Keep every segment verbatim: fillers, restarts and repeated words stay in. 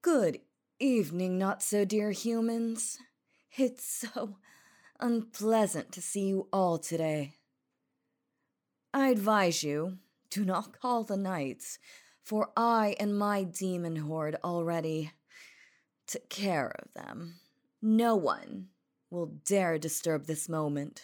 Good evening, not so dear humans. It's so unpleasant to see you all today. I advise you, do not call the knights, for I and my demon horde already took care of them. No one will dare disturb this moment.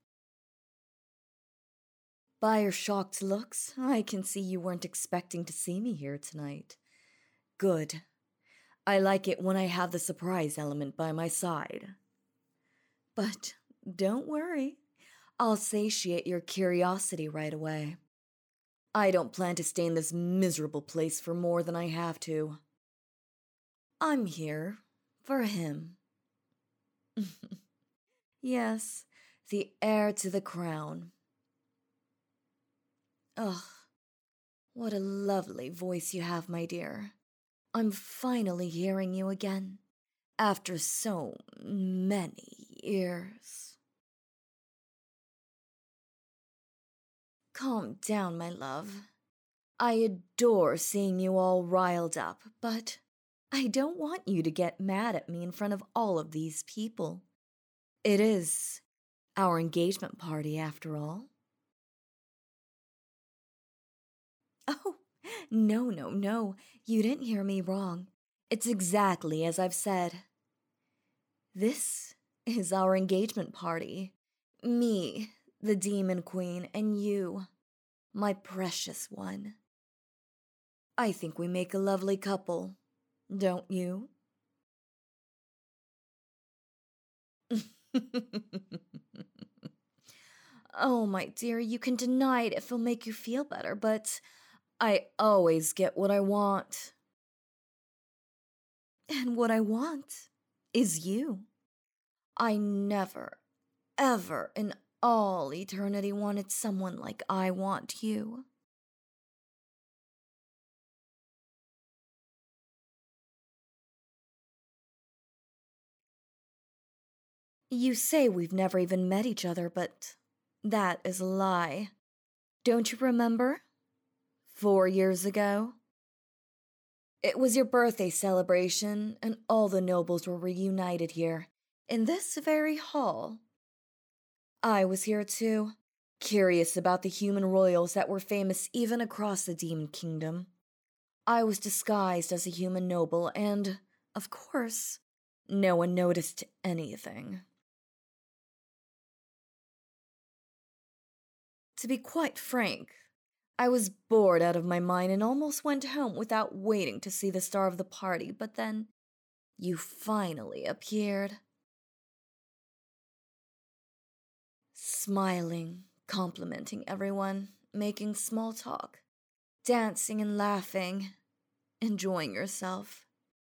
By your shocked looks, I can see you weren't expecting to see me here tonight. Good. I like it when I have the surprise element by my side. But don't worry, I'll satiate your curiosity right away. I don't plan to stay in this miserable place for more than I have to. I'm here for him. Yes, the heir to the crown. Ugh, what a lovely voice you have, my dear. I'm finally hearing you again, after so many years. Calm down, my love. I adore seeing you all riled up, but I don't want you to get mad at me in front of all of these people. It is our engagement party, after all. Oh, no, no, no. You didn't hear me wrong. It's exactly as I've said. This is our engagement party. Me, the Demon Queen, and you, my precious one. I think we make a lovely couple, don't you? Oh, my dear, you can deny it if it'll make you feel better, but I always get what I want. And what I want is you. I never, ever in all eternity wanted someone like I want you. You say we've never even met each other, but that is a lie. Don't you remember? Four years ago? It was your birthday celebration, and all the nobles were reunited here, in this very hall. I was here too, curious about the human royals that were famous even across the Demon Kingdom. I was disguised as a human noble, and, of course, no one noticed anything. To be quite frank, I was bored out of my mind and almost went home without waiting to see the star of the party, but then you finally appeared. Smiling, complimenting everyone, making small talk, dancing and laughing, enjoying yourself.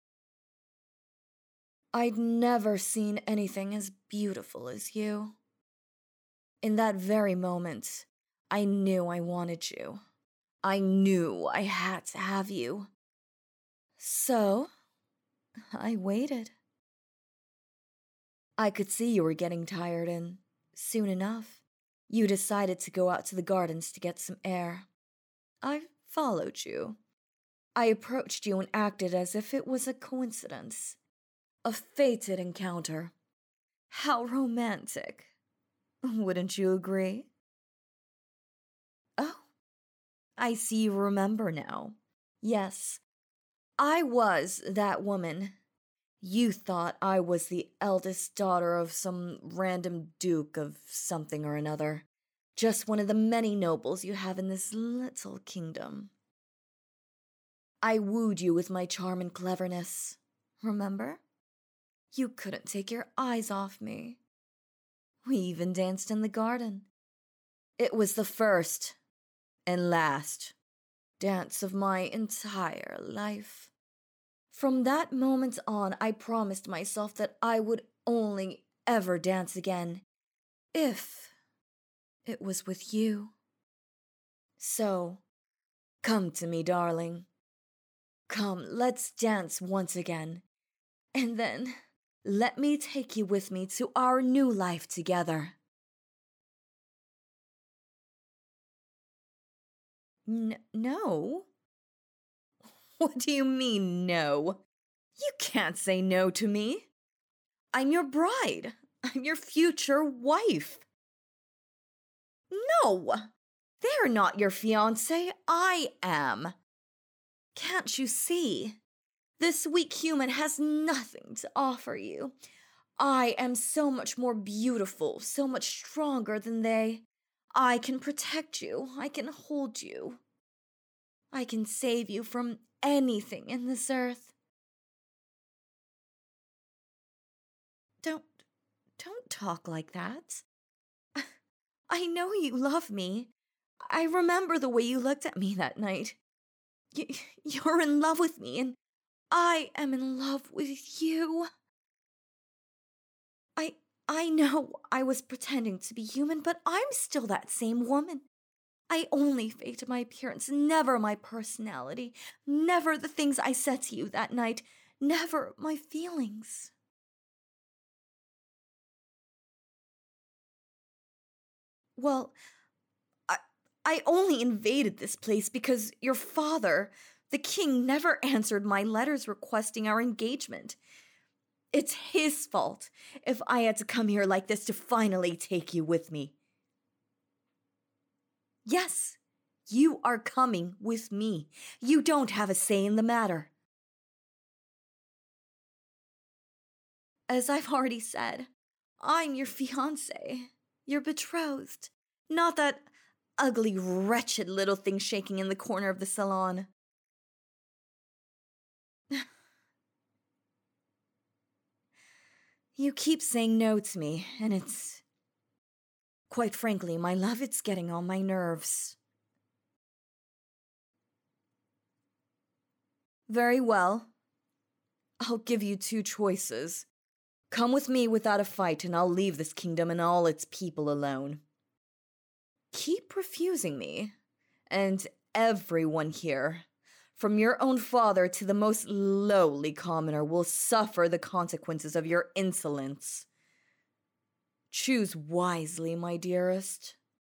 I'd never seen anything as beautiful as you. In that very moment, I knew I wanted you. I knew I had to have you. So, I waited. I could see you were getting tired, and soon enough, you decided to go out to the gardens to get some air. I followed you. I approached you and acted as if it was a coincidence, a fated encounter. How romantic. Wouldn't you agree? Oh, I see you remember now. Yes, I was that woman. You thought I was the eldest daughter of some random duke of something or another. Just one of the many nobles you have in this little kingdom. I wooed you with my charm and cleverness. Remember? You couldn't take your eyes off me. We even danced in the garden. It was the first and last dance of my entire life. From that moment on, I promised myself that I would only ever dance again if it was with you. So, come to me, darling. Come, let's dance once again. And then, let me take you with me to our new life together. N- no? What do you mean, no? You can't say no to me. I'm your bride. I'm your future wife. No! They're not your fiancé. I am. Can't you see? This weak human has nothing to offer you. I am so much more beautiful, so much stronger than they. I can protect you. I can hold you. I can save you from anything in this earth. Don't, don't talk like that. I know you love me. I remember the way you looked at me that night. Y- you're in love with me, and I am in love with you. I I know I was pretending to be human, but I'm still that same woman. I only faked my appearance, never my personality, never the things I said to you that night, never my feelings. Well, I I only invaded this place because your father, the king, never answered my letters requesting our engagement. It's his fault if I had to come here like this to finally take you with me. Yes, you are coming with me. You don't have a say in the matter. As I've already said, I'm your fiancé, your betrothed, not that ugly, wretched little thing shaking in the corner of the salon. You keep saying no to me, and it's... Quite frankly, my love, it's getting on my nerves. Very well. I'll give you two choices. Come with me without a fight, and I'll leave this kingdom and all its people alone. Keep refusing me, and everyone here, from your own father to the most lowly commoner, will suffer the consequences of your insolence. Choose wisely, my dearest.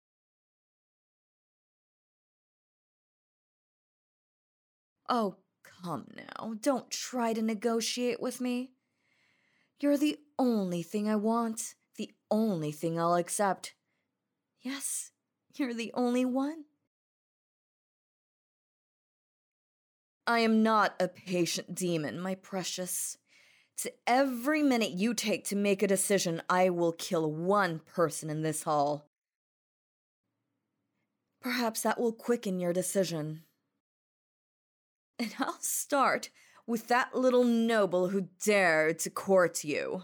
Oh, come now, don't try to negotiate with me. You're the only thing I want, the only thing I'll accept. Yes, you're the only one. I am not a patient demon, my precious. To every minute you take to make a decision, I will kill one person in this hall. Perhaps that will quicken your decision. And I'll start with that little noble who dared to court you.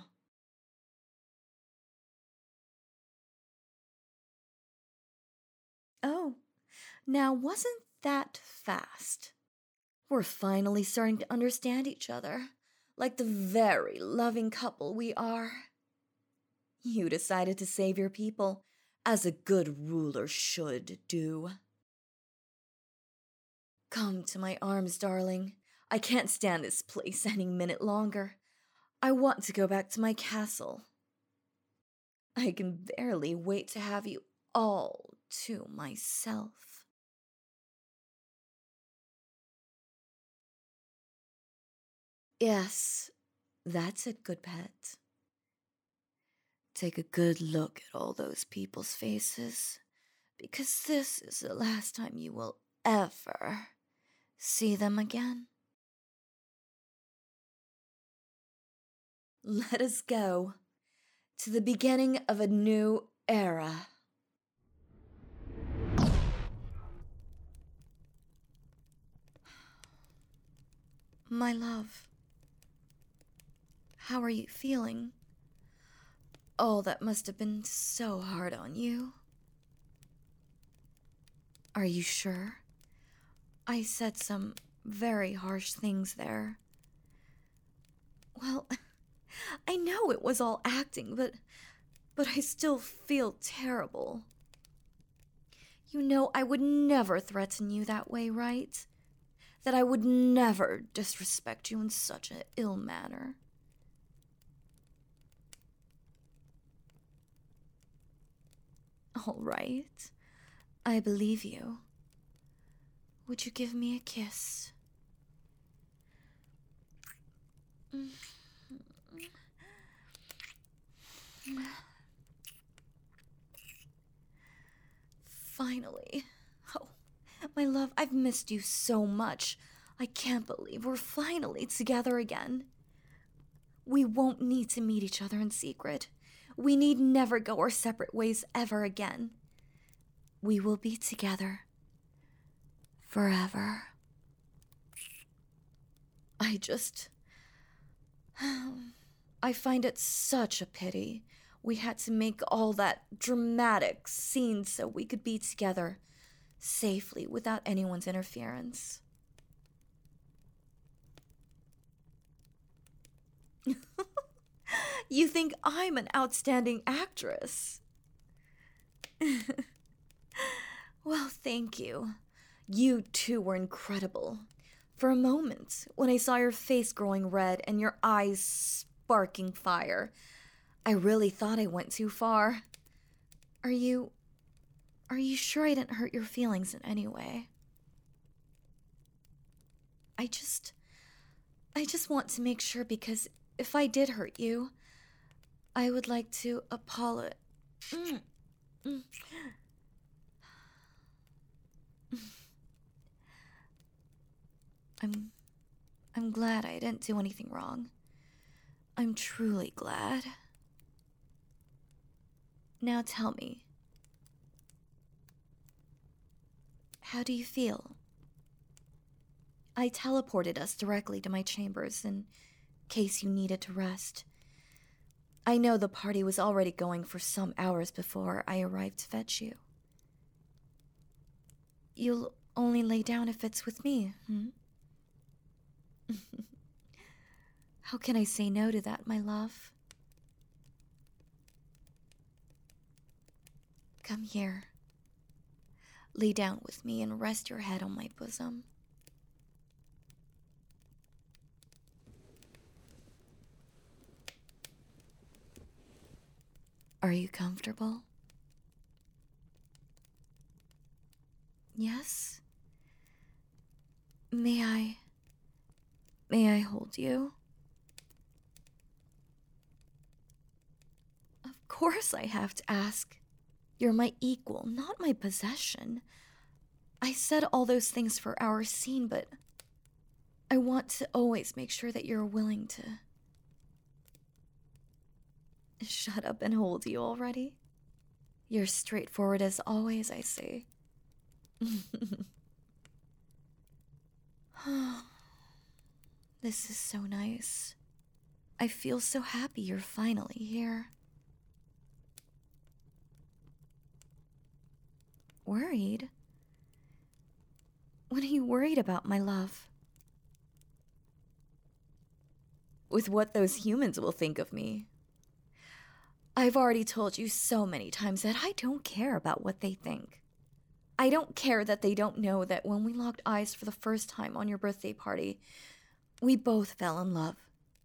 Oh, now wasn't that fast? We're finally starting to understand each other, like the very loving couple we are. You decided to save your people, as a good ruler should do. Come to my arms, darling. I can't stand this place any minute longer. I want to go back to my castle. I can barely wait to have you all to myself. Yes, that's it, good pet. Take a good look at all those people's faces, because this is the last time you will ever see them again. Let us go to the beginning of a new era. My love, how are you feeling? Oh, that must have been so hard on you. Are you sure? I said some very harsh things there. Well, I know it was all acting, but but I still feel terrible. You know I would never threaten you that way, right? That I would never disrespect you in such an ill manner. All right, I believe you. Would you give me a kiss? Finally. Oh, my love, I've missed you so much. I can't believe we're finally together again. We won't need to meet each other in secret. We need never go our separate ways ever again. We will be together. Forever. I just... I find it such a pity we had to make all that dramatic scene so we could be together safely without anyone's interference. You think I'm an outstanding actress? Well, thank you. You too were incredible. For a moment, when I saw your face growing red and your eyes sparking fire, I really thought I went too far. Are you... Are you sure I didn't hurt your feelings in any way? I just... I just want to make sure, because if I did hurt you, I would like to apologize. Mm. Mm. I'm... I'm glad I didn't do anything wrong. I'm truly glad. Now tell me, how do you feel? I teleported us directly to my chambers in case you needed to rest. I know the party was already going for some hours before I arrived to fetch you. You'll only lay down if it's with me, hmm? How can I say no to that, my love? Come here. Lay down with me and rest your head on my bosom. Are you comfortable? Yes? May I... May I hold you? Of course I have to ask. You're my equal, not my possession. I said all those things for our scene, but I want to always make sure that you're willing to... Shut up and hold you already? You're straightforward as always, I see. This is so nice. I feel so happy you're finally here. Worried? What are you worried about, my love? With what those humans will think of me. I've already told you so many times that I don't care about what they think. I don't care that they don't know that when we locked eyes for the first time on your birthday party, we both fell in love.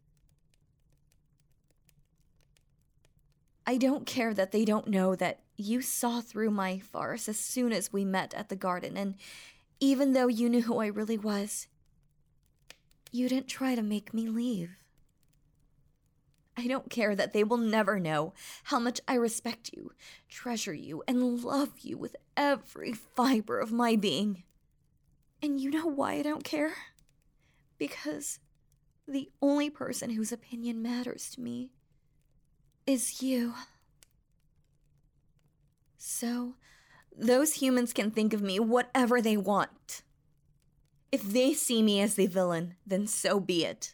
I don't care that they don't know that you saw through my farce as soon as we met at the garden, and even though you knew who I really was, you didn't try to make me leave. I don't care that they will never know how much I respect you, treasure you, and love you with every fiber of my being. And you know why I don't care? Because the only person whose opinion matters to me is you. So, those humans can think of me whatever they want. If they see me as the villain, then so be it.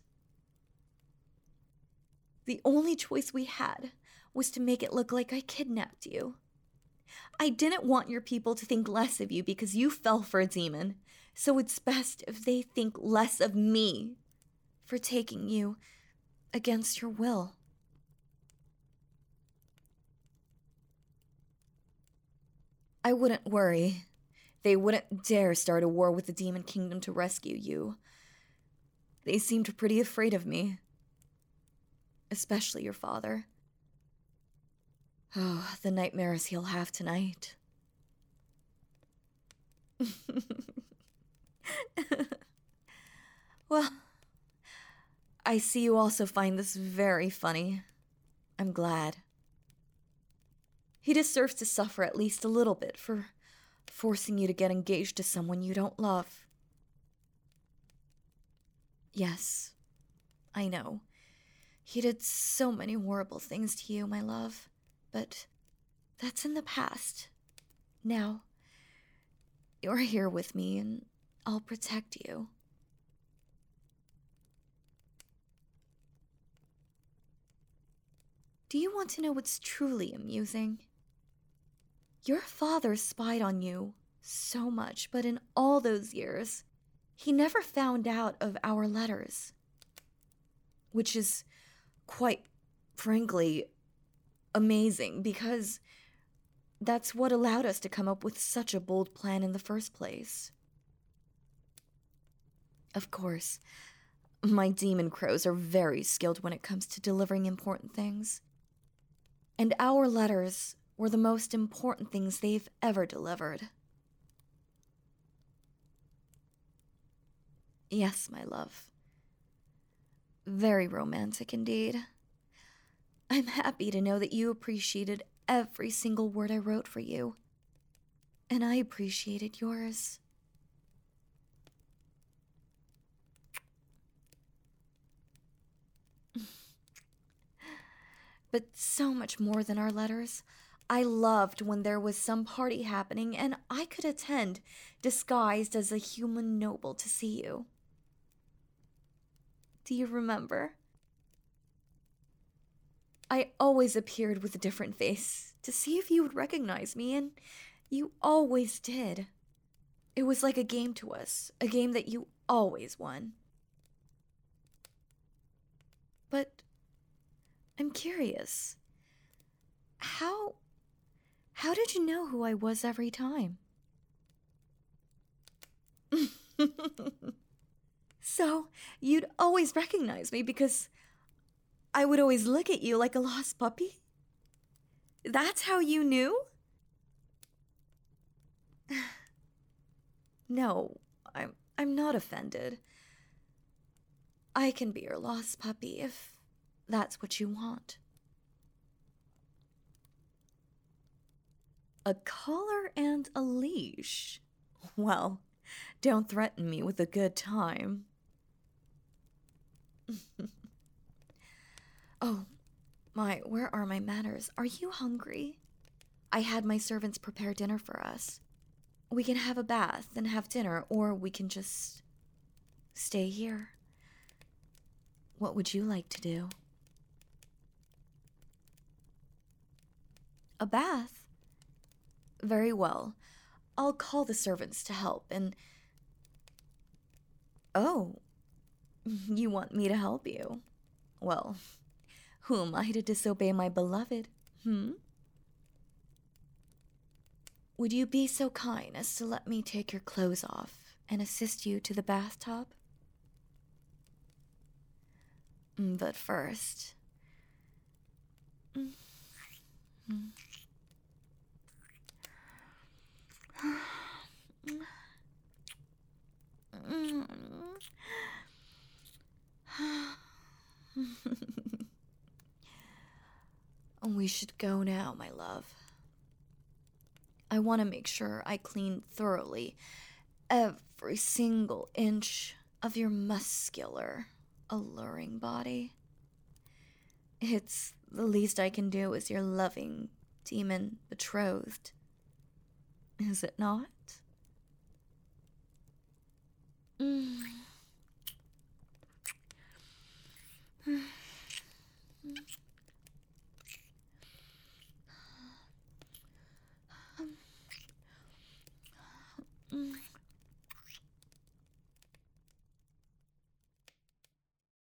The only choice we had was to make it look like I kidnapped you. I didn't want your people to think less of you because you fell for a demon, so it's best if they think less of me for taking you against your will. I wouldn't worry. They wouldn't dare start a war with the Demon Kingdom to rescue you. They seemed pretty afraid of me. Especially your father. Oh, the nightmares he'll have tonight. Well, I see you also find this very funny. I'm glad. He deserves to suffer at least a little bit for forcing you to get engaged to someone you don't love. Yes, I know. He did so many horrible things to you, my love. But that's in the past. Now, you're here with me and I'll protect you. Do you want to know what's truly amusing? Your father spied on you so much, but in all those years, he never found out of our letters. Which is quite frankly amazing, because that's what allowed us to come up with such a bold plan in the first place. Of course, my demon crows are very skilled when it comes to delivering important things. And our letters were the most important things they've ever delivered. Yes, my love. Very romantic indeed. I'm happy to know that you appreciated every single word I wrote for you. And I appreciated yours. But so much more than our letters. I loved when there was some party happening and I could attend, disguised as a human noble to see you. Do you remember? I always appeared with a different face to see if you would recognize me, and you always did. It was like a game to us, a game that you always won. But I'm curious. How... How did you know who I was every time? So, you'd always recognize me because I would always look at you like a lost puppy? That's how you knew? No, I'm, I'm not offended. I can be your lost puppy if that's what you want. A collar and a leash? Well, don't threaten me with a good time. Oh, my, where are my manners? Are you hungry? I had my servants prepare dinner for us. We can have a bath and have dinner, or we can just stay here. What would you like to do? A bath? Very well. I'll call the servants to help and... Oh, you want me to help you? Well, who am I to disobey my beloved, hmm? Would you be so kind as to let me take your clothes off and assist you to the bathtub? But first... We should go now, my love. I want to make sure I clean thoroughly every single inch of your muscular, alluring body. It's the least I can do as your loving demon betrothed. Is it not?